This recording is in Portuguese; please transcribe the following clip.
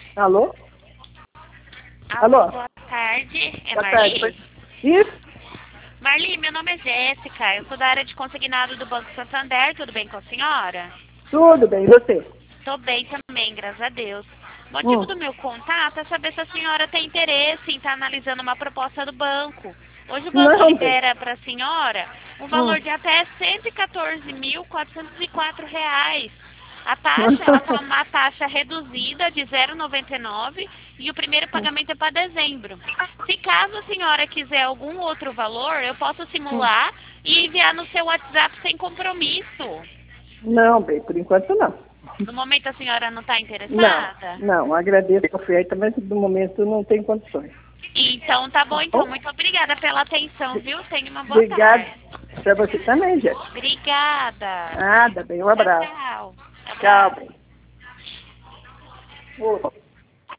Alô? Alô, Alô? boa tarde. É Boa Marli? tarde. Isso? Marli, meu nome é Jéssica. Eu sou da área de consignado do Banco Santander. Tudo bem com a senhora? Tudo bem, e você? Tô bem também, graças a Deus. O motivo do meu contato é saber se a senhora tem interesse em estar analisando uma proposta do banco. Hoje o banco Não, bem. libera para a senhora um valor de até R$ 114.404. A taxa, ela tá uma taxa reduzida de 0,99 e o primeiro pagamento é para dezembro. Se caso a senhora quiser algum outro valor, eu posso simular e enviar no seu WhatsApp sem compromisso. Não, bem, por enquanto não. No momento a senhora não está Não, interessada? não, agradeço a oferta, mas no momento não tem condições. Então tá bom, Tá então. bom? Muito obrigada pela atenção, viu? Tenha uma boa Obrigado tarde. para você também, Jéssica. Obrigada. Nada, bem, um Tchau, abraço. tchau. Tchau, Abraço. bem. Ô.